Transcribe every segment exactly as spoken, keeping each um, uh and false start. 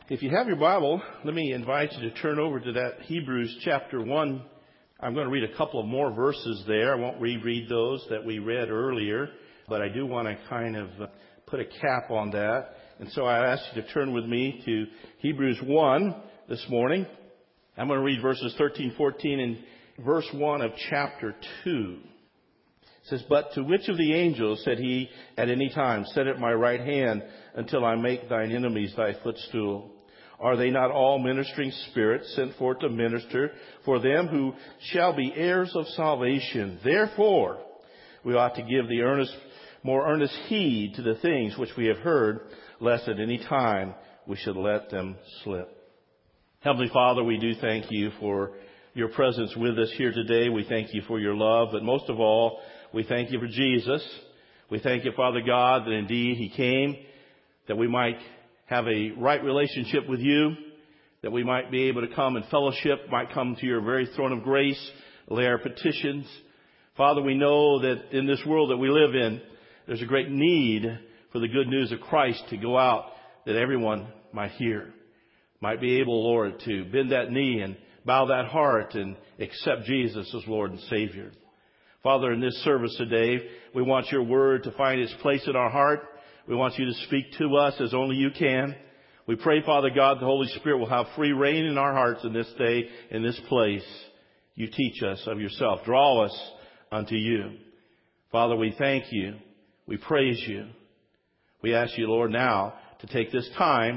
If you have your Bible, let me invite you to turn over to that Hebrews chapter one. I'm going to read a couple of more verses there. I won't reread those that we read earlier, but I do want to kind of put a cap on that. And so I ask you to turn with me to Hebrews one this morning. I'm going to read verses thirteen, fourteen, and verse one of chapter two. It says, "But to which of the angels said he at any time, Sit at my right hand until I make thine enemies thy footstool? Are they not all ministering spirits sent forth to minister for them who shall be heirs of salvation? Therefore, we ought to give the earnest, more earnest heed to the things which we have heard, lest at any time we should let them slip." Heavenly Father, we do thank you for your presence with us here today. We thank you for your love, but most of all, we thank you for Jesus. We thank you, Father God, that indeed he came that we might have a right relationship with you, that we might be able to come in fellowship, might come to your very throne of grace, lay our petitions. Father, we know that in this world that we live in, there's a great need for the good news of Christ to go out, that everyone might hear, might be able, Lord, to bend that knee and bow that heart and accept Jesus as Lord and Savior. Father, in this service today, we want your word to find its place in our heart. We want you to speak to us as only you can. We pray, Father God, the Holy Spirit will have free reign in our hearts in this day, in this place. You teach us of yourself. Draw us unto you. Father, we thank you. We praise you. We ask you, Lord, now to take this time,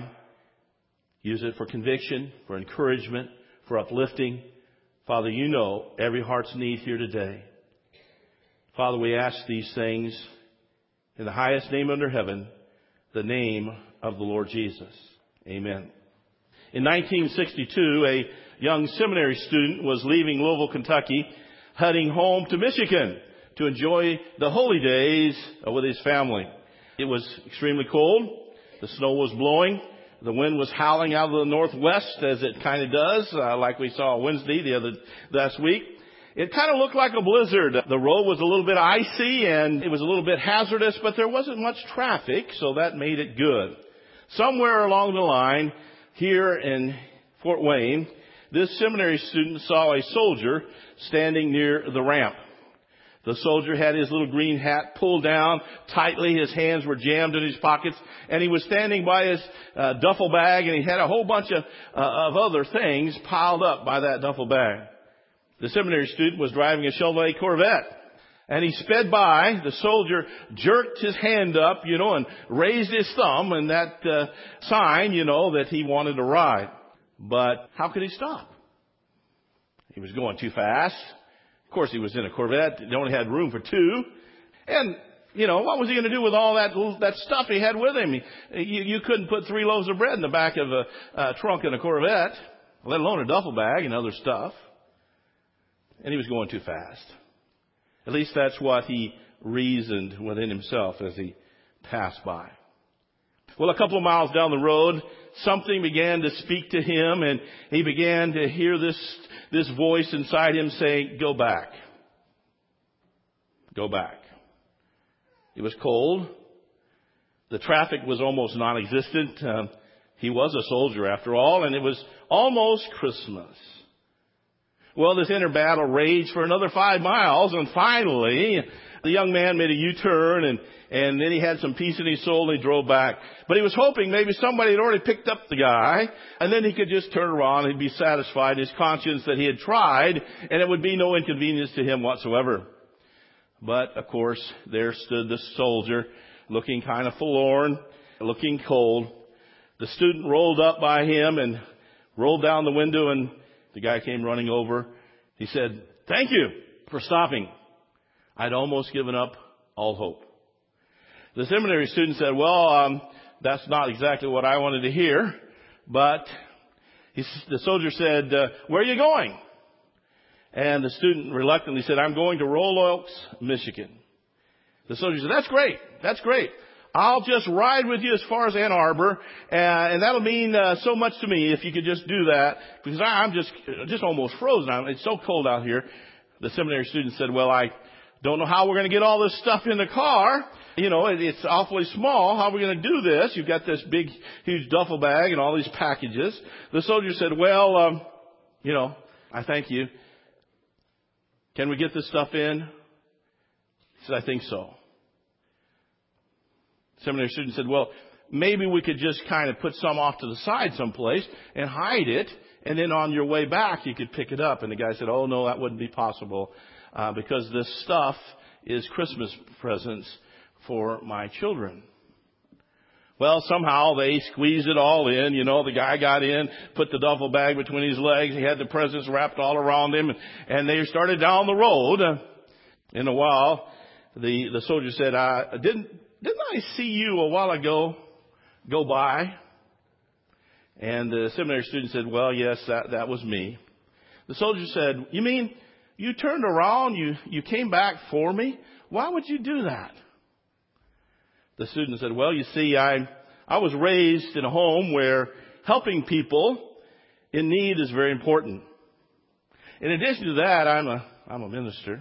use it for conviction, for encouragement, for uplifting. Father, you know every heart's need here today. Father, we ask these things in the highest name under heaven, the name of the Lord Jesus. Amen. In nineteen sixty-two, a young seminary student was leaving Louisville, Kentucky, heading home to Michigan to enjoy the holy days with his family. It was extremely cold. The snow was blowing. The wind was howling out of the northwest, as it kind of does, uh, like we saw Wednesday the other last week. It kind of looked like a blizzard. The road was a little bit icy and it was a little bit hazardous, but there wasn't much traffic, so that made it good. Somewhere along the line, here in Fort Wayne, this seminary student saw a soldier standing near the ramp. The soldier had his little green hat pulled down tightly. His hands were jammed in his pockets, and he was standing by his uh, duffel bag, and he had a whole bunch of, uh, of other things piled up by that duffel bag. The seminary student was driving a Chevrolet Corvette, and he sped by. The soldier jerked his hand up, you know, and raised his thumb, and that uh, sign, you know, that he wanted to ride. But how could he stop? He was going too fast. Of course, he was in a Corvette. It only had room for two. And, you know, what was he going to do with all that that stuff he had with him? He, you, you couldn't put three loaves of bread in the back of a, a trunk in a Corvette, let alone a duffel bag and other stuff. And he was going too fast. At least that's what he reasoned within himself as he passed by. Well, a couple of miles down the road, something began to speak to him, and he began to hear this, this voice inside him saying, "Go back. Go back." It was cold. The traffic was almost non-existent. Um, he was a soldier after all, and it was almost Christmas. Well, this inner battle raged for another five miles, and finally, the young man made a U-turn, and, and then he had some peace in his soul, and he drove back. But he was hoping maybe somebody had already picked up the guy, and then he could just turn around and he'd be satisfied in his conscience that he had tried, and it would be no inconvenience to him whatsoever. But, of course, there stood the soldier, looking kind of forlorn, looking cold. The student rolled up by him and rolled down the window, and the guy came running over. He said, "Thank you for stopping. I'd almost given up all hope." The seminary student said, "Well, um, that's not exactly what I wanted to hear." But he, the soldier said, uh, "Where are you going?" And the student reluctantly said, "I'm going to Royal Oaks, Michigan." The soldier said, "That's great. That's great. I'll just ride with you as far as Ann Arbor, uh, and that'll mean uh, so much to me if you could just do that, because I, I'm just just almost frozen. I'm, it's so cold out here." The seminary student said, "Well, I don't know how we're going to get all this stuff in the car, you know, it, it's awfully small. How are we going to do this? You've got this big, huge duffel bag and all these packages. The soldier said, well, um, you know, I thank you. Can we get this stuff in? He said, I think so. Seminary student said, well, maybe we could just kind of put some off to the side someplace and hide it, and then on your way back you could pick it up. And the guy said, oh, no, that wouldn't be possible uh, because this stuff is Christmas presents for my children. Well, somehow they squeezed it all in. You know, the guy got in, put the duffel bag between his legs. He had the presents wrapped all around him, and, and they started down the road. In a while, the, the soldier said, uh, didn't, didn't I see you a while ago go by? And the seminary student said, well, yes, that, that was me. The soldier said, you mean you turned around, you, you came back for me? Why would you do that? The student said, well, you see, I, I was raised in a home where helping people in need is very important. In addition to that, I'm a, I'm a minister.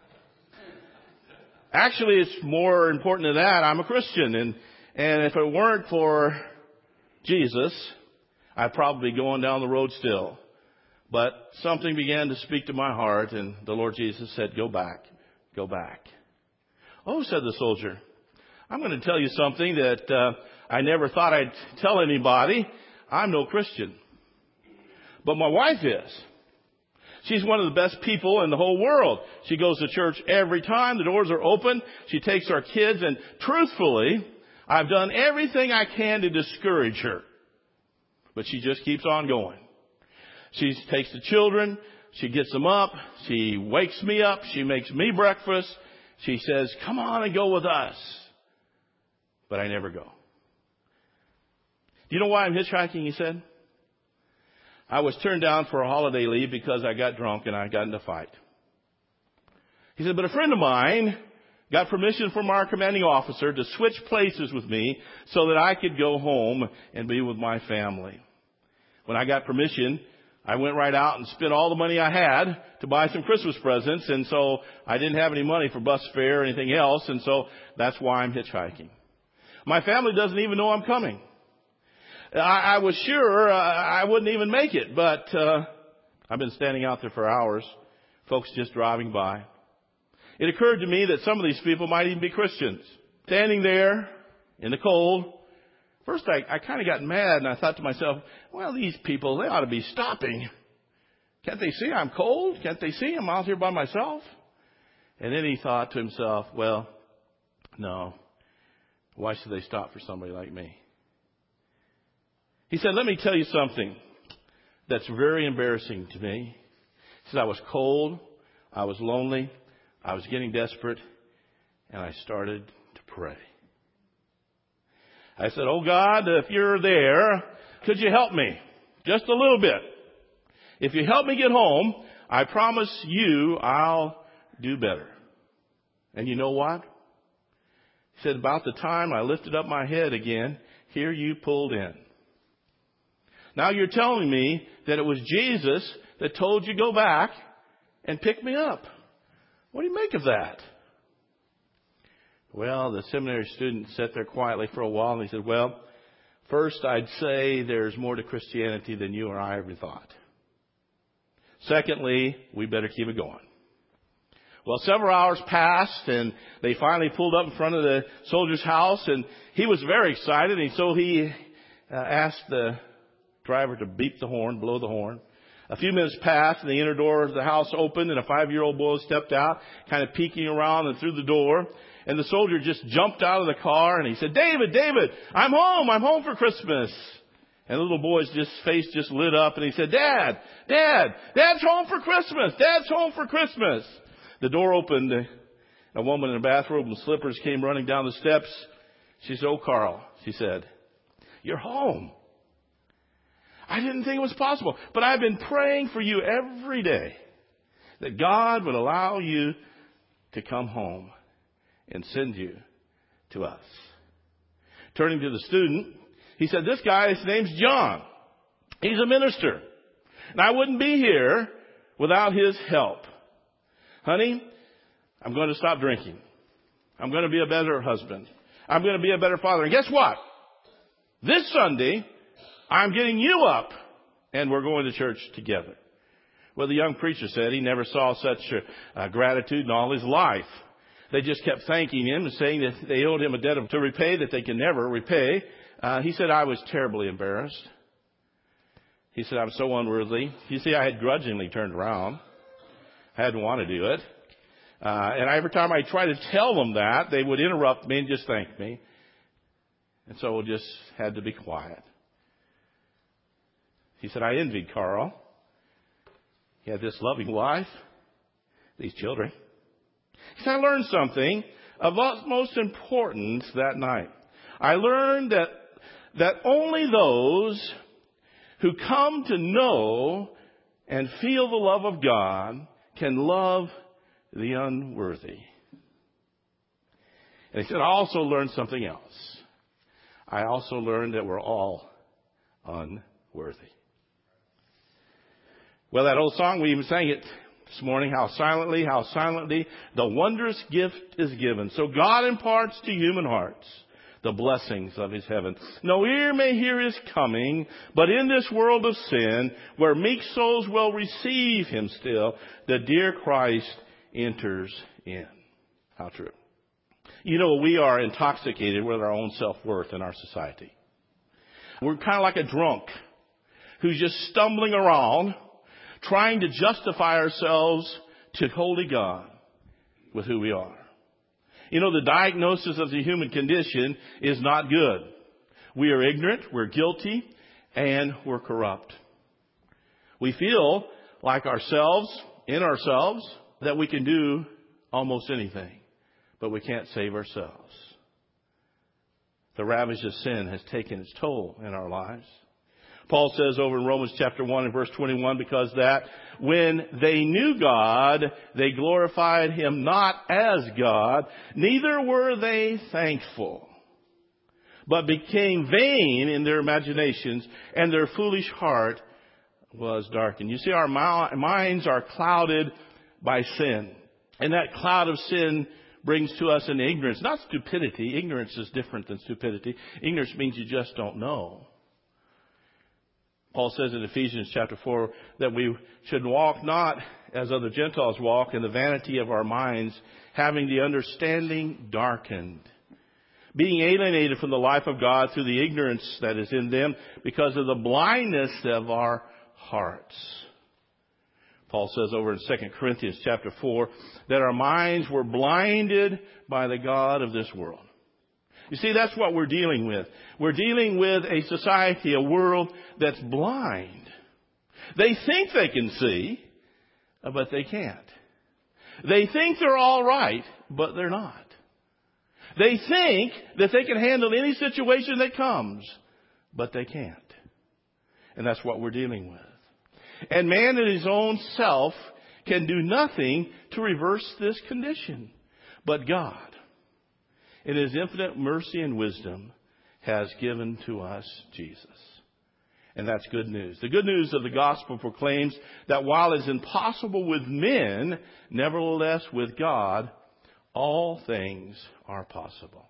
Actually, it's more important than that. I'm a Christian. And, and if it weren't for Jesus, I'd probably be going down the road still. But something began to speak to my heart, and the Lord Jesus said, go back, go back. Oh, said the soldier, I'm going to tell you something that uh, I never thought I'd tell anybody. I'm no Christian. But my wife is. She's one of the best people in the whole world. She goes to church every time. The doors are open. She takes our kids. And truthfully, I've done everything I can to discourage her. But she just keeps on going. She takes the children. She gets them up. She wakes me up. She makes me breakfast. She says, come on and go with us. But I never go. Do you know why I'm hitchhiking, he said? I was turned down for a holiday leave because I got drunk and I got in a fight. He said, but a friend of mine got permission from our commanding officer to switch places with me so that I could go home and be with my family. When I got permission, I went right out and spent all the money I had to buy some Christmas presents. And so I didn't have any money for bus fare or anything else. And so that's why I'm hitchhiking. My family doesn't even know I'm coming. I, I was sure uh, I wouldn't even make it, but uh, I've been standing out there for hours, folks just driving by. It occurred to me that some of these people might even be Christians. Standing there in the cold, first I, I kind of got mad and I thought to myself, well, these people, they ought to be stopping. Can't they see I'm cold? Can't they see I'm out here by myself? And then he thought to himself, well, no. Why should they stop for somebody like me? He said, let me tell you something that's very embarrassing to me. He said, I was cold, I was lonely, I was getting desperate, and I started to pray. I said, oh God, if you're there, could you help me? Just a little bit. If you help me get home, I promise you I'll do better. And you know what? He said, about the time I lifted up my head again, here you pulled in. Now you're telling me that it was Jesus that told you go back and pick me up. What do you make of that? Well, the seminary student sat there quietly for a while and he said, well, first I'd say there's more to Christianity than you or I ever thought. Secondly, we better keep it going. Well, several hours passed, and they finally pulled up in front of the soldier's house, and he was very excited, and so he uh, asked the driver to beep the horn, blow the horn. A few minutes passed, and the inner door of the house opened, and a five-year-old boy stepped out, kind of peeking around and through the door, and the soldier just jumped out of the car, and he said, David, David, I'm home, I'm home for Christmas. And the little boy's just face just lit up, and he said, Dad, Dad, Dad's home for Christmas, Dad's home for Christmas. The door opened. A woman in a bathrobe and slippers came running down the steps. She said, oh, Carl, she said, you're home. I didn't think it was possible, but I've been praying for you every day that God would allow you to come home and send you to us. Turning to the student, he said, this guy, his name's John. He's a minister. And I wouldn't be here without his help. Honey, I'm going to stop drinking. I'm going to be a better husband. I'm going to be a better father. And guess what? This Sunday, I'm getting you up and we're going to church together. Well, the young preacher said he never saw such uh, gratitude in all his life. They just kept thanking him and saying that they owed him a debt to repay that they can never repay. Uh, he said, I was terribly embarrassed. He said, I'm so unworthy. You see, I had grudgingly turned around. I didn't want to do it. Uh, and every time I tried to tell them that, they would interrupt me and just thank me. And so we just had to be quiet. He said, I envied Carl. He had this loving wife, these children. He said, I learned something of utmost importance that night. I learned that, that only those who come to know and feel the love of God can love the unworthy. And he said, I also learned something else. I also learned that we're all unworthy. Well, that old song, we even sang it this morning, how silently, how silently the wondrous gift is given. So God imparts to human hearts the blessings of His heaven. No ear may hear His coming, but in this world of sin, where meek souls will receive Him still, the dear Christ enters in. How true. You know, we are intoxicated with our own self-worth in our society. We're kind of like a drunk who's just stumbling around, trying to justify ourselves to holy God with who we are. You know, the diagnosis of the human condition is not good. We are ignorant, we're guilty, and we're corrupt. We feel like ourselves, in ourselves, that we can do almost anything, but we can't save ourselves. The ravage of sin has taken its toll in our lives. Paul says over in Romans chapter one and verse twenty-one, because that when they knew God, they glorified Him not as God, neither were they thankful, but became vain in their imaginations, and their foolish heart was darkened. You see, our minds are clouded by sin. And that cloud of sin brings to us an ignorance, not stupidity. Ignorance is different than stupidity. Ignorance means you just don't know. Paul says in Ephesians chapter four that we should walk not as other Gentiles walk in the vanity of our minds, having the understanding darkened, being alienated from the life of God through the ignorance that is in them because of the blindness of our hearts. Paul says over in Second Corinthians chapter four that our minds were blinded by the God of this world. You see, that's what we're dealing with. We're dealing with a society, a world that's blind. They think they can see, but they can't. They think they're all right, but they're not. They think that they can handle any situation that comes, but they can't. And that's what we're dealing with. And man in his own self can do nothing to reverse this condition. But God, in His infinite mercy and wisdom, has given to us Jesus. And that's good news. The good news of the gospel proclaims that while it's impossible with men, nevertheless with God, all things are possible.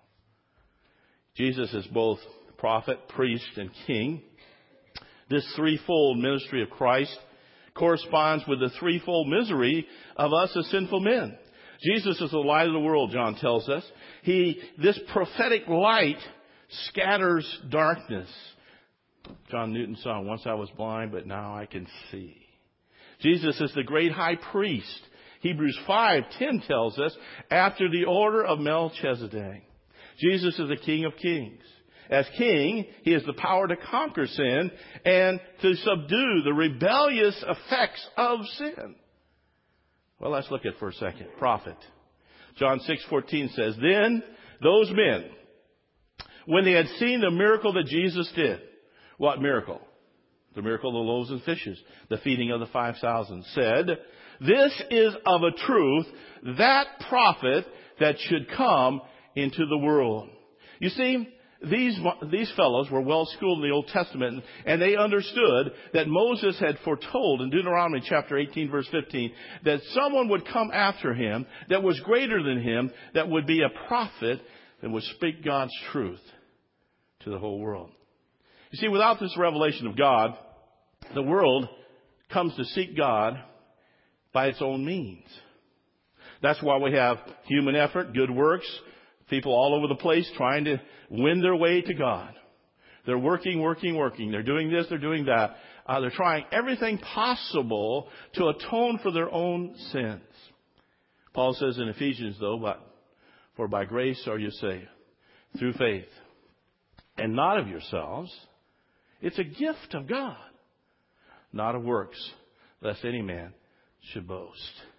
Jesus is both prophet, priest, and king. This threefold ministry of Christ corresponds with the threefold misery of us as sinful men. Jesus is the light of the world, John tells us. He, this prophetic light scatters darkness. John Newton's song, once I was blind, but now I can see. Jesus is the great high priest. Hebrews five ten tells us, after the order of Melchizedek. Jesus is the King of kings. As king, He has the power to conquer sin and to subdue the rebellious effects of sin. Well, let's look at it for a second. Prophet. John six fourteen says, then those men, when they had seen the miracle that Jesus did, what miracle? The miracle of the loaves and fishes, the feeding of the five thousand, said, this is of a truth that prophet that should come into the world. You see, these, these fellows were well schooled in the Old Testament, and they understood that Moses had foretold in Deuteronomy chapter eighteen, verse fifteen, that someone would come after him that was greater than him, that would be a prophet that would speak God's truth to the whole world. You see, without this revelation of God, the world comes to seek God by its own means. That's why we have human effort, good works, people all over the place trying to win their way to God. They're working, working, working. They're doing this, they're doing that. Uh, they're trying everything possible to atone for their own sins. Paul says in Ephesians, though, but for by grace are you saved, through faith, and not of yourselves. It's a gift of God, not of works, lest any man should boast.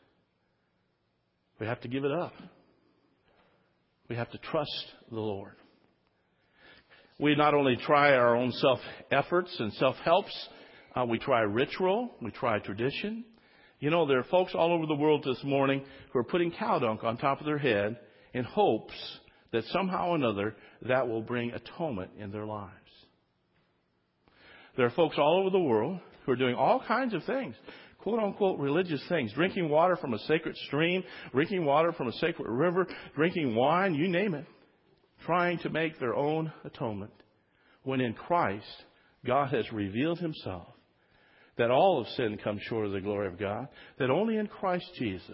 We have to give it up. We have to trust the Lord. We not only try our own self-efforts and self-helps, uh, we try ritual, we try tradition. You know, there are folks all over the world this morning who are putting cow dung on top of their head in hopes that somehow or another that will bring atonement in their lives. There are folks all over the world who are doing all kinds of things, quote-unquote religious things, drinking water from a sacred stream, drinking water from a sacred river, drinking wine, you name it, trying to make their own atonement. When in Christ, God has revealed himself, that all of sin comes short of the glory of God, that only in Christ Jesus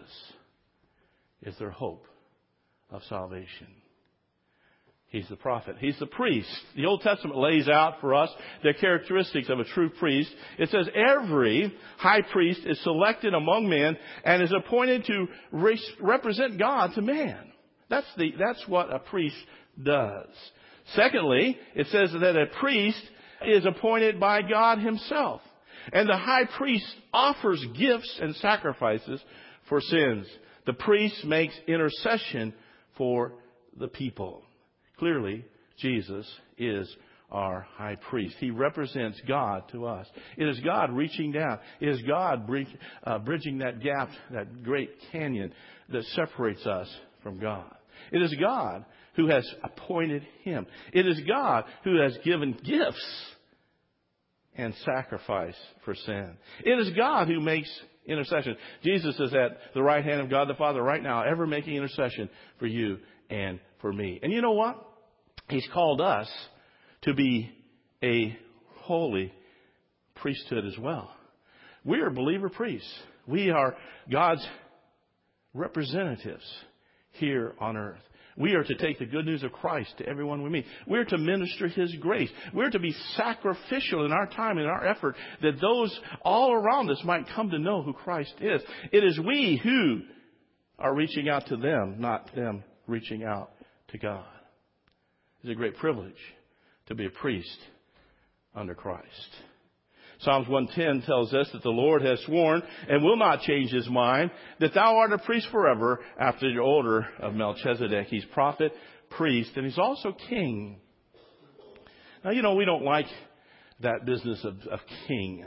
is their hope of salvation. He's the prophet. He's the priest. The Old Testament lays out for us the characteristics of a true priest. It says every high priest is selected among men and is appointed to re- represent God to man. That's the, that's what a priest does. Secondly, it says that a priest is appointed by God himself. And the high priest offers gifts and sacrifices for sins. The priest makes intercession for the people. Clearly, Jesus is our high priest. He represents God to us. It is God reaching down. It is God uh, bridging that gap, that great canyon that separates us from God. It is God who has appointed him. It is God who has given gifts and sacrifice for sin. It is God who makes intercession. Jesus is at the right hand of God the Father right now, ever making intercession for you and for me. And you know what? He's called us to be a holy priesthood as well. We are believer priests. We are God's representatives here on earth. We are to take the good news of Christ to everyone we meet. We're to minister his grace. We're to be sacrificial in our time and our effort that those all around us might come to know who Christ is. It is we who are reaching out to them, not them reaching out to God. It's a great privilege to be a priest under Christ. Psalms one ten tells us that the Lord has sworn and will not change his mind, that thou art a priest forever after the order of Melchizedek. He's prophet, priest, and he's also king. Now, you know, we don't like that business of, of king.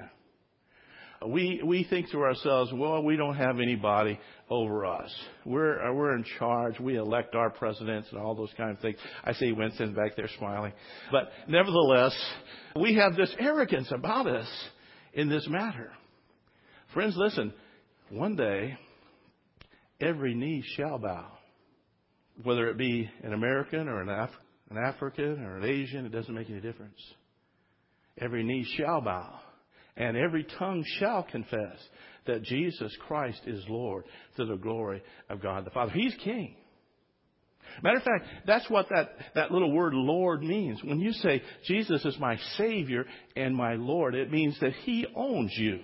We we think to ourselves, well, we don't have anybody over us. We're we're in charge. We elect our presidents and all those kind of things. I see Winston back there smiling. But nevertheless, we have this arrogance about us in this matter. Friends, listen. One day, every knee shall bow. Whether it be an American or an, Af- an African or an Asian, it doesn't make any difference. Every knee shall bow. And every tongue shall confess that Jesus Christ is Lord to the glory of God the Father. He's King. Matter of fact, that's what that, that little word Lord means. When you say Jesus is my Savior and my Lord, it means that he owns you.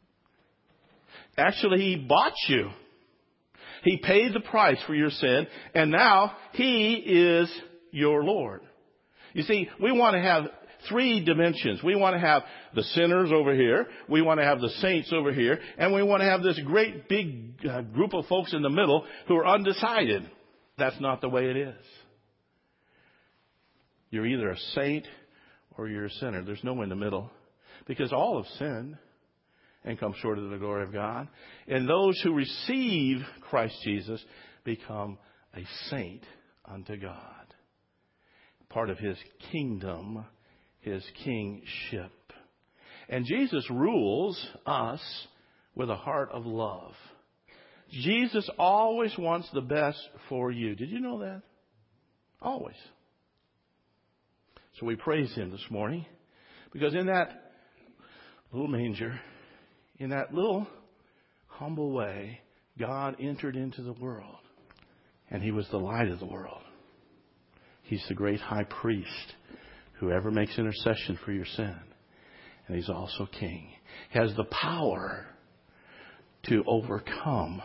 Actually, he bought you. He paid the price for your sin, and now he is your Lord. You see, we want to have three dimensions. We want to have the sinners over here. We want to have the saints over here. And we want to have this great big uh, group of folks in the middle who are undecided. That's not the way it is. You're either a saint or you're a sinner. There's no in the middle. Because all have sinned and come short of the glory of God. And those who receive Christ Jesus become a saint unto God. part of His kingdom, His kingship. And Jesus rules us with a heart of love. Jesus always wants the best for you. Did you know that? Always. So we praise Him this morning because in that little manger, in that little humble way, God entered into the world and He was the light of the world. He's the great high priest who ever makes intercession for your sin. And He's also King. He has the power to overcome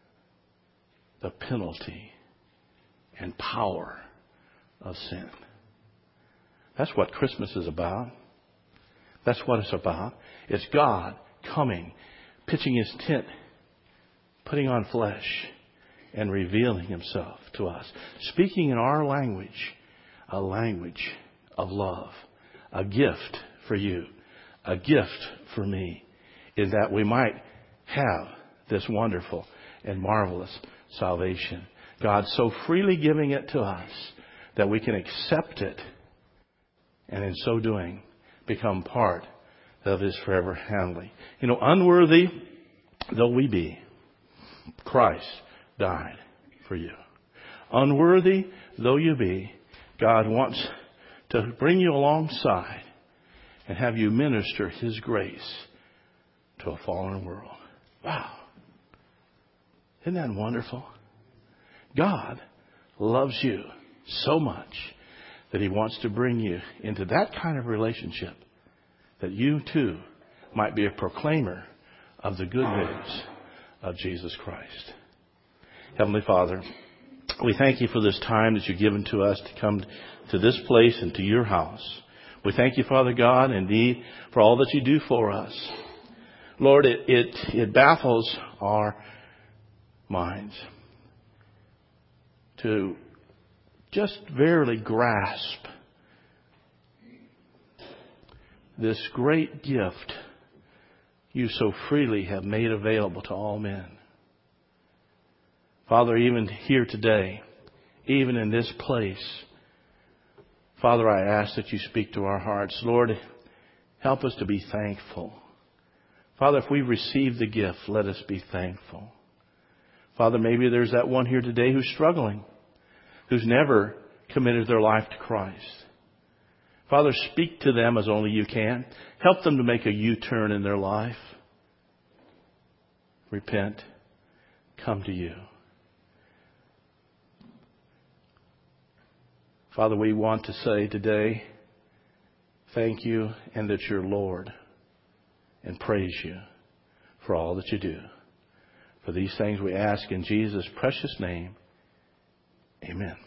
the penalty and power of sin. That's what Christmas is about. That's what it's about. It's God coming, pitching His tent, putting on flesh, and revealing Himself to us. Speaking in our language, a language of love, a gift for you, a gift for me, in that we might have this wonderful and marvelous salvation. God so freely giving it to us that we can accept it and in so doing become part of His forever handling. You know, unworthy though we be, Christ died for you. Unworthy though you be, God wants to bring you alongside and have you minister His grace to a fallen world. Wow. Isn't that wonderful? God loves you so much that He wants to bring you into that kind of relationship that you too might be a proclaimer of the good news of Jesus Christ. Heavenly Father, we thank You for this time that You've given to us to come to this place and to Your house. We thank You, Father God, indeed, for all that You do for us. Lord, it, it, it baffles our minds to just verily grasp this great gift You so freely have made available to all men. Father, even here today, even in this place, Father, I ask that You speak to our hearts. Lord, help us to be thankful. Father, if we receive the gift, let us be thankful. Father, maybe there's that one here today who's struggling, who's never committed their life to Christ. Father, speak to them as only You can. Help them to make a U-turn in their life. Repent. Come to You. Father, we want to say today, thank You and that You're Lord, and praise You for all that You do. For these things we ask in Jesus' precious name. Amen.